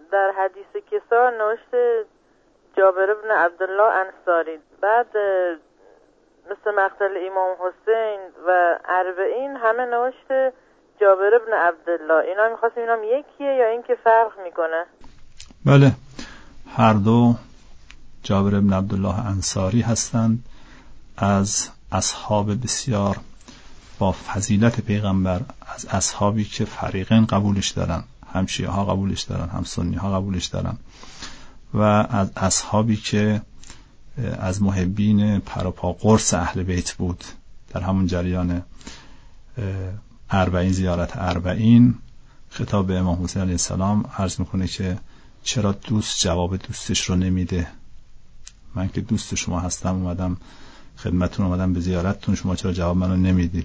در حدیث کسا نوشته جابر بن عبدالله انصاری، بعد مثل مقتل امام حسین و اربعین همه نوشته جابر بن عبدالله. اینا میخواستیم اینم یکیه یا این که فرق میکنه؟ بله، هر دو جابر بن عبدالله انصاری هستند، از اصحاب بسیار با فضیلت پیغمبر، از اصحابی که فریقین قبولش دارن، هم شیعه ها قبولش دارن هم سنی ها قبولش دارن، و از اصحابی که از محبین پروپا قرص اهل بیت بود. در همون جریان اربعین، زیارت اربعین، خطاب به امام حسین علیه السلام عرض میکنه که چرا دوست جواب دوستش رو نمیده؟ من که دوست شما هستم، اومدم خدمتتون، اومدم به زیارتتون، شما چرا جواب منو نمیدید؟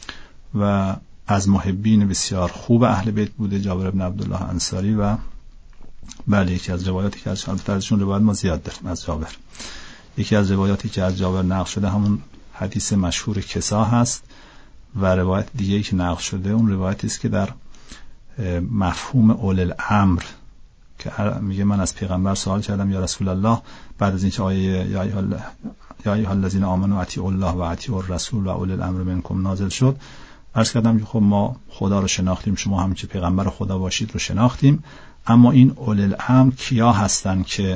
و از محبین بسیار خوب اهل بیت بوده جابر بن عبدالله انصاری. و بله، یکی از روایاتی که ازشون روایت ما زیاد داریم از جابر، یکی از روایاتی که از جابر نقل شده همون حدیث مشهور کسا هست، و روایت دیگه‌ای که نقل شده اون روایتی است که در مفهوم اول الامر که میگه من از پیغمبر سوال کردم یا رسول الله، بعد از اینکه آیه یا ایها الذین آمنوا اطیعوا الله و اطیعوا الرسول و اول الامر منکم نازل شد، عرض کردم که خب ما خدا رو شناختیم، شما هم که پیغمبر خدا باشید رو شناختیم، اما این اول الامر کیا هستن که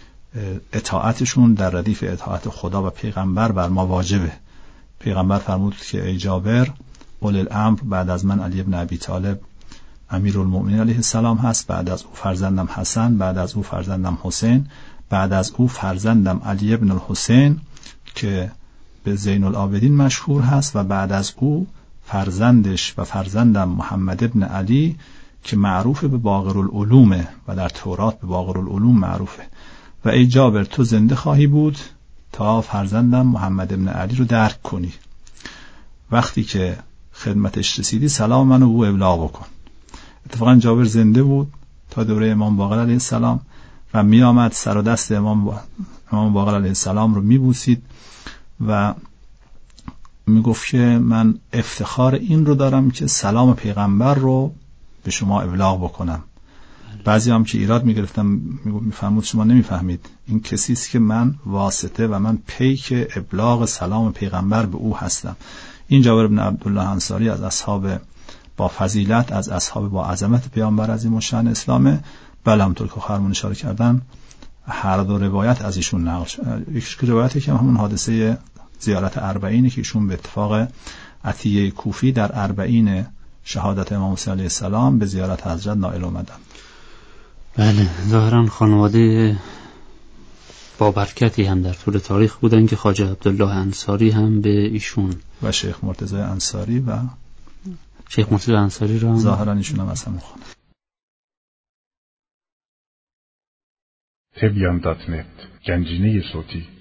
اطاعتشون در ردیف اطاعت خدا و پیغمبر بر ما واجبه؟ پیغمبر فرمود که ای جابر، اول الامر بعد از من علی ابن ابی طالب امیرالمؤمنین علیه السلام هست، بعد از او فرزندم حسن، بعد از او فرزندم حسین، بعد از او فرزندم علی ابن الحسین که به زین العابدین مشهور هست، و بعد از او فرزندش و فرزندم محمد ابن علی که معروف به باقر العلومه و در تورات به باقر العلوم معروفه. و ای جابر، تو زنده خواهی بود تا فرزندم محمد ابن علی رو درک کنی. وقتی که خدمتش رسیدی سلام منو او ابلاغ بکن. اتفاقا جابر زنده بود تا دوره امام باقر علیه السلام و می آمد سر و دست امام باقر علیه السلام رو می بوسید و می گفت که من افتخار این رو دارم که سلام پیغمبر رو به شما ابلاغ بکنم. بعضی هم که ایراد می گرفتم می فرمود شما نمی فهمید، این کسی است که من واسطه و من پیک ابلاغ سلام پیغمبر به او هستم. این جابر بن عبدالله انصاری از اصحاب با فضیلت، از اصحاب با عظمت پیامبر عظیم الشأن اسلامه. بله، همونطور که خواهرمون اشاره کردن هر دو روایت از ایشون نقل شده. یک روایتی که همون حادثه زیارت اربعینه که ایشون به اتفاق عطیه کوفی در اربعین شهادت امام حسین علیه السلام به زیارت حضرت نائل اومدن. بله، ظاهرا خانواده با برکتی هم در طول تاریخ بودن که خواجه عبدالله انصاری هم به ایشون و شیخ مرتضی انصاری و شیخ مرتضی انصاری رو هم ظاهرا ایشون هم اصلا میخونه. تبیان.net گنجینه صوتی